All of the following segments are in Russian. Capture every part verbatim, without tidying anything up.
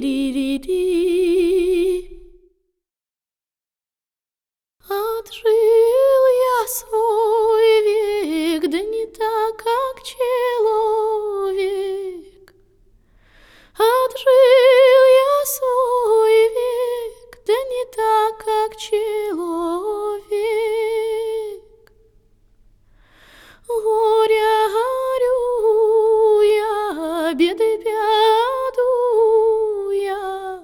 Отжил я свой век, да не так, как человек. Отжил я свой век, да не так, как человек. Горя горю я, беды пяду я.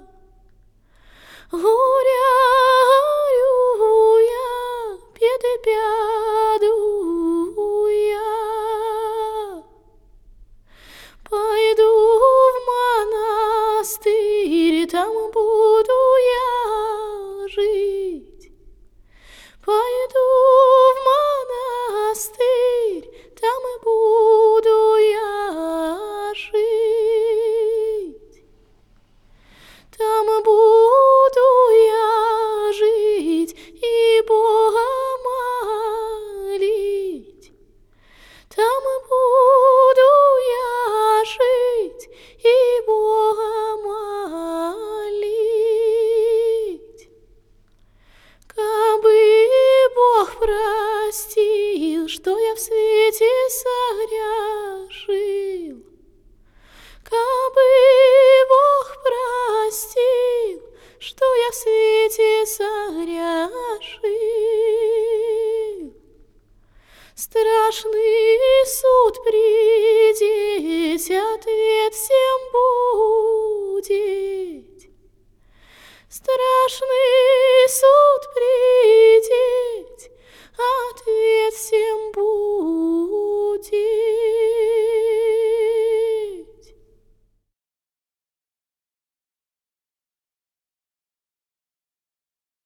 Горя горю я, беды пяду я. Пойду в монастырь, там буду я жить. Пойду в монастырь, там и буду я жить. Там буду я жить и Бога молить. Там буду я жить и Бога молить. Кабы Бог простил, что я в свете согрешил, кабы Бог простил, что я в свете согрешил, страшный суд при